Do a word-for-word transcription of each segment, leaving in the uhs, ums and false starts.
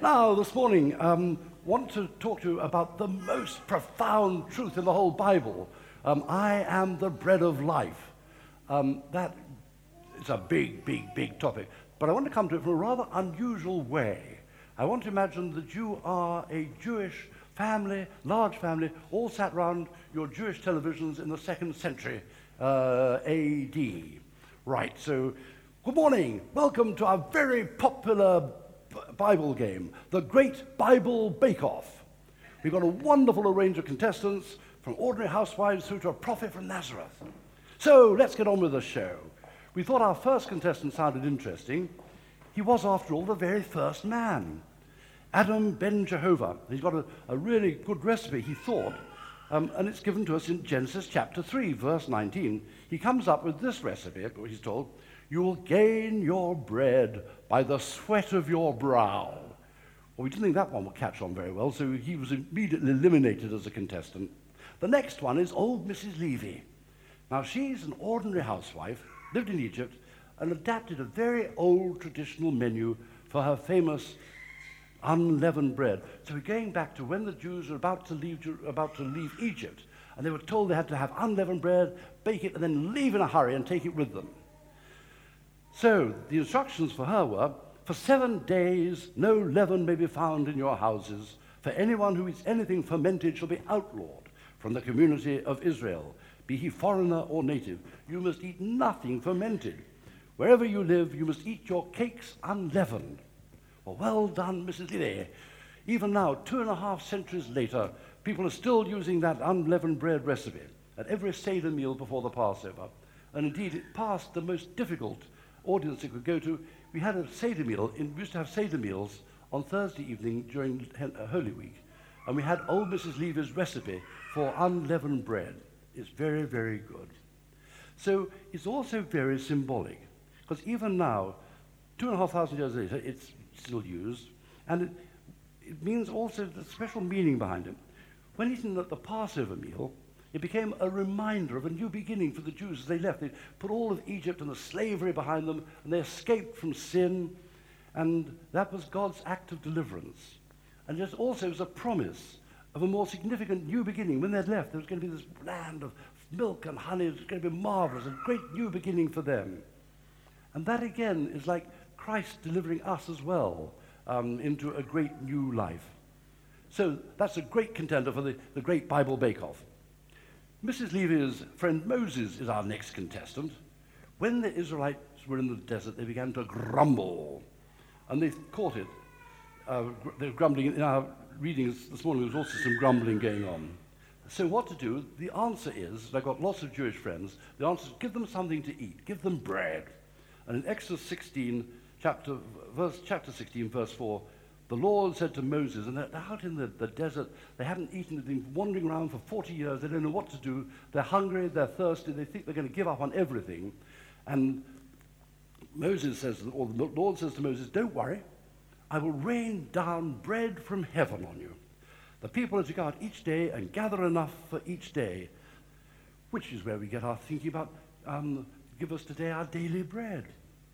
Now, this morning, um, want to talk to you about the most profound truth in the whole Bible. Um, I am the bread of life. Um, that is a big, big, big topic. But I want to come to it from a rather unusual way. I want to imagine that you are a Jewish family, large family, all sat round your Jewish televisions in the second century uh, A D. Right, so good morning. Welcome to our very popular B- Bible game, the Great Bible Bake-Off. We've got a wonderful range of contestants, from ordinary housewives through to a prophet from Nazareth. So let's get on with the show. We thought our first contestant sounded interesting. He was, after all, the very first man, Adam ben Jehovah. He's got a, a really good recipe, he thought, um, and it's given to us in Genesis chapter three, verse nineteen. He comes up with this recipe, he's told, "You will gain your bread by the sweat of your brow." Well, we didn't think that one would catch on very well, so he was immediately eliminated as a contestant. The next one is old Missus Levy. Now, she's an ordinary housewife, lived in Egypt, and adapted a very old traditional menu for her famous unleavened bread. So we're going back to when the Jews were about to leave, about to leave Egypt, and they were told they had to have unleavened bread, bake it, and then leave in a hurry and take it with them. So the instructions for her were, "For seven days no leaven may be found in your houses. For anyone who eats anything fermented shall be outlawed from the community of Israel, be he foreigner or native. You must eat nothing fermented. Wherever you live, you must eat your cakes unleavened." Well, well done, Missus Lilly. Even now, two and a half centuries later, people are still using that unleavened bread recipe at every Seder meal before the Passover. And indeed, it passed the most difficult audience it could go to. We had a Seder meal, in, we used to have Seder meals on Thursday evening during uh, Holy Week, and we had old Missus Levy's recipe for unleavened bread. It's very, very good. So it's also very symbolic, because even now, two and a half thousand years later, it's still used, and it, it means also the special meaning behind it. When eaten at the Passover meal, it became a reminder of a new beginning for the Jews as they left. They put all of Egypt and the slavery behind them, and they escaped from sin, and that was God's act of deliverance. And it also was a promise of a more significant new beginning. When they'd left, there was going to be this land of milk and honey. It was going to be marvelous, a great new beginning for them. And that, again, is like Christ delivering us as well um, into a great new life. So that's a great contender for the, the Great Bible Bake-Off. Missus Levy's friend Moses is our next contestant. When the Israelites were in the desert, they began to grumble, and they caught it. Uh, gr- they were grumbling. In our readings this morning, there was also some grumbling going on. So what to do? The answer is, I've got lots of Jewish friends, the answer is give them something to eat, give them bread. And in Exodus sixteen, chapter, verse, chapter sixteen, verse four, the Lord said to Moses, and they're out in the, the desert, they haven't eaten, they've been wandering around for forty years, they don't know what to do, they're hungry, they're thirsty, they think they're going to give up on everything. And Moses says, or the Lord says to Moses, "Don't worry, I will rain down bread from heaven on you. The people are to go out each day and gather enough for each day," which is where we get our thinking about, um, give us today our daily bread.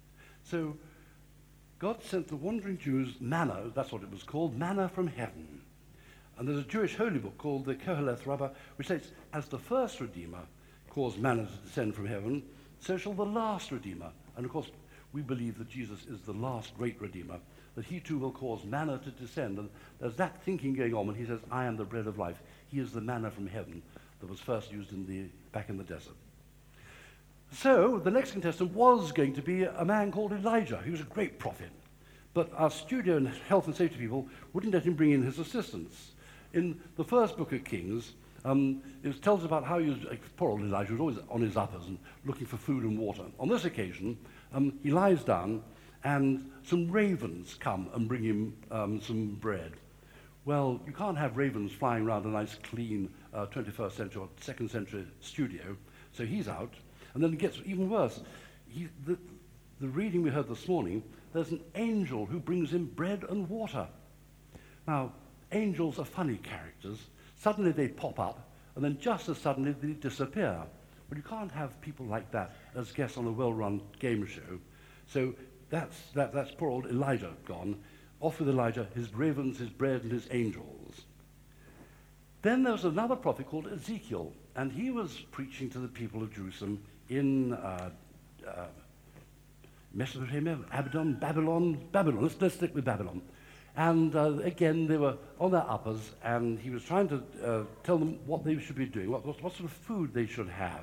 So God sent the wandering Jews manna, that's what it was called, manna from heaven. And there's a Jewish holy book called the Koheleth Rabbah, which states, as the first Redeemer caused manna to descend from heaven, so shall the last Redeemer. And of course, we believe that Jesus is the last great Redeemer, that he too will cause manna to descend. And there's that thinking going on when he says, "I am the bread of life." He is the manna from heaven that was first used in the, back in the desert. So the next contestant was going to be a man called Elijah. He was a great prophet. But our studio and health and safety people wouldn't let him bring in his assistants. In the first book of Kings, um, it tells about how he was, like, poor old Elijah was always on his uppers and looking for food and water. On this occasion, um, he lies down and some ravens come and bring him um, some bread. Well, you can't have ravens flying around a nice, clean uh, twenty-first century or second century studio, so he's out. And then it gets even worse. He, the, the reading we heard this morning, there's an angel who brings him bread and water. Now, angels are funny characters. Suddenly they pop up, and then just as suddenly they disappear. Well, you can't have people like that as guests on a well-run game show. So that's, that, that's poor old Elijah gone. off with Elijah, his ravens, his bread, and his angels. Then there was another prophet called Ezekiel, and he was preaching to the people of Jerusalem in uh, uh, Mesopotamia, Abaddon, Babylon, Babylon. Let's, let's stick with Babylon. And uh, again, they were on their uppers, and he was trying to uh, tell them what they should be doing, what, what, what sort of food they should have.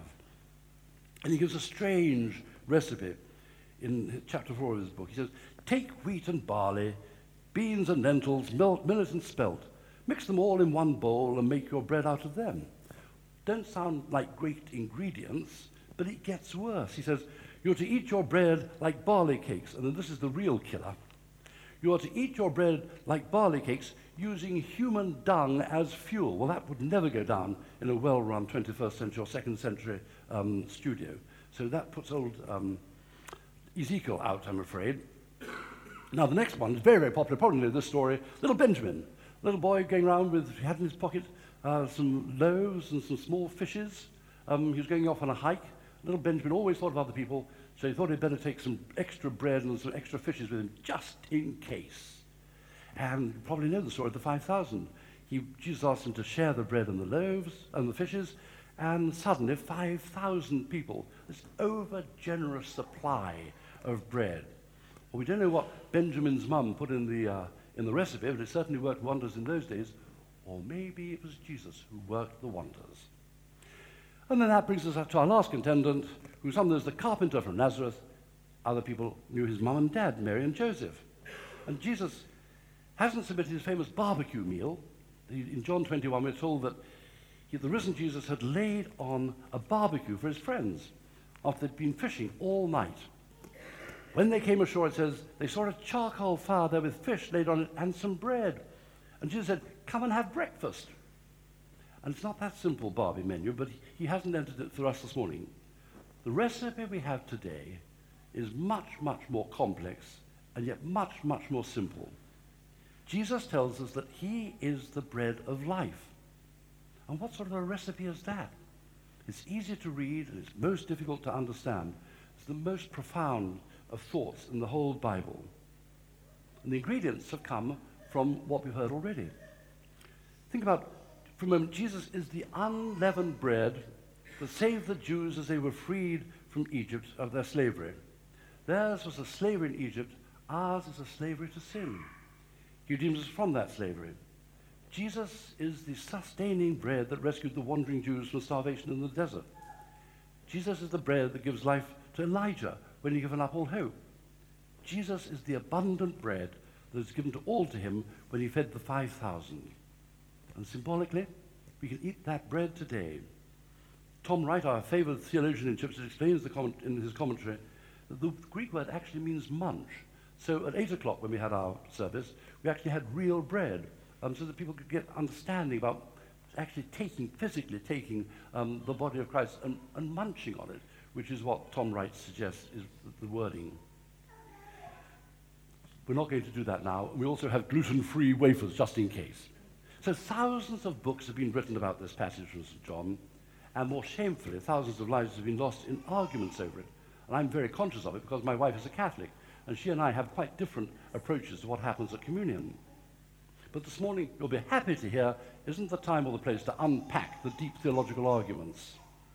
And he gives a strange recipe in chapter four of his book. He says, take wheat and barley, beans and lentils, millet, millet and spelt. Mix them all in one bowl and make your bread out of them. Don't sound like great ingredients, but it gets worse. He says, you're to eat your bread like barley cakes, and then this is the real killer. You are to eat your bread like barley cakes using human dung as fuel. Well, that would never go down in a well-run twenty-first century or second century um, studio. So that puts old um, Ezekiel out, I'm afraid. Now, the next one is very, very popular. Probably know this story. Little Benjamin, little boy going around with, he had in his pocket uh, some loaves and some small fishes. Um, he was going off on a hike. Little Benjamin always thought of other people, so he thought he'd better take some extra bread and some extra fishes with him, just in case. And you probably know the story of the five thousand. He, Jesus asked him to share the bread and the loaves and the fishes, and suddenly five thousand people, this over-generous supply of bread. Well, we don't know what Benjamin's mum put in the, uh, in the recipe, but it certainly worked wonders in those days. Or maybe it was Jesus who worked the wonders. And then that brings us up to our last contendant, who some knows the carpenter from Nazareth. Other people knew his mum and dad, Mary and Joseph. And Jesus hasn't submitted his famous barbecue meal. He, in John twenty-one, we're told that he, the risen Jesus had laid on a barbecue for his friends after they'd been fishing all night. When they came ashore, it says, they saw a charcoal fire there with fish laid on it and some bread. And Jesus said, come and have breakfast. And it's not that simple Barbie menu, but he hasn't entered it for us this morning. The recipe we have today is much, much more complex and yet much, much more simple. Jesus tells us that he is the bread of life. And what sort of a recipe is that? It's easy to read and it's most difficult to understand. It's the most profound of thoughts in the whole Bible. And the ingredients have come from what we've heard already. Think about, for a moment, Jesus is the unleavened bread that saved the Jews as they were freed from Egypt of their slavery. Theirs was a slavery in Egypt. Ours is a slavery to sin. He redeems us from that slavery. Jesus is the sustaining bread that rescued the wandering Jews from starvation in the desert. Jesus is the bread that gives life to Elijah when he'd given up all hope. Jesus is the abundant bread that is given to all to him when he fed the five thousand. And symbolically, we can eat that bread today. Tom Wright, our favorite theologian in Chips, explains the comment in his commentary that the Greek word actually means munch. So at eight o'clock when we had our service, we actually had real bread, um, so that people could get understanding about actually taking, physically taking um, the body of Christ and, and munching on it, which is what Tom Wright suggests is the wording. We're not going to do that now. We also have gluten-free wafers, just in case. So thousands of books have been written about this passage from Saint John, and more shamefully, thousands of lives have been lost in arguments over it. And I'm very conscious of it because my wife is a Catholic, and she and I have quite different approaches to what happens at communion. But this morning, you'll be happy to hear, isn't the time or the place to unpack the deep theological arguments.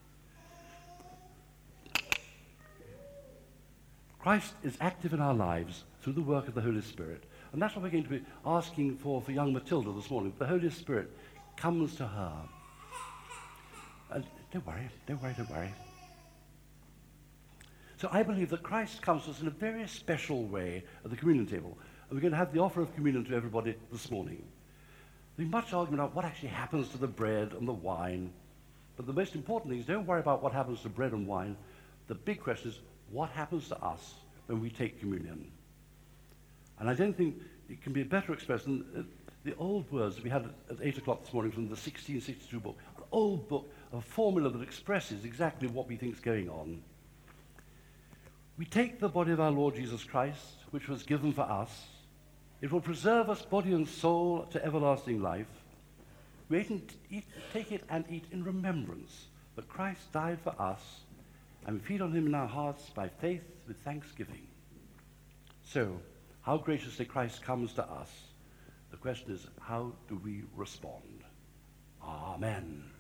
Christ is active in our lives through the work of the Holy Spirit. And that's what we're going to be asking for for young Matilda this morning. The Holy Spirit comes to her. And don't worry, don't worry, don't worry. So I believe that Christ comes to us in a very special way at the communion table. And we're going to have the offer of communion to everybody this morning. There's much argument about what actually happens to the bread and the wine. But the most important thing is don't worry about what happens to bread and wine. The big question is, what happens to us when we take communion? And I don't think it can be better expressed than uh, the old words that we had at, at eight o'clock this morning from the sixteen sixty-two book, an old book, a formula that expresses exactly what we think is going on. We take the body of our Lord Jesus Christ, which was given for us. It will preserve us, body and soul, to everlasting life. We eat and eat, take it and eat in remembrance that Christ died for us, and we feed on him in our hearts by faith with thanksgiving. So, how graciously Christ comes to us. The question is, how do we respond? Amen.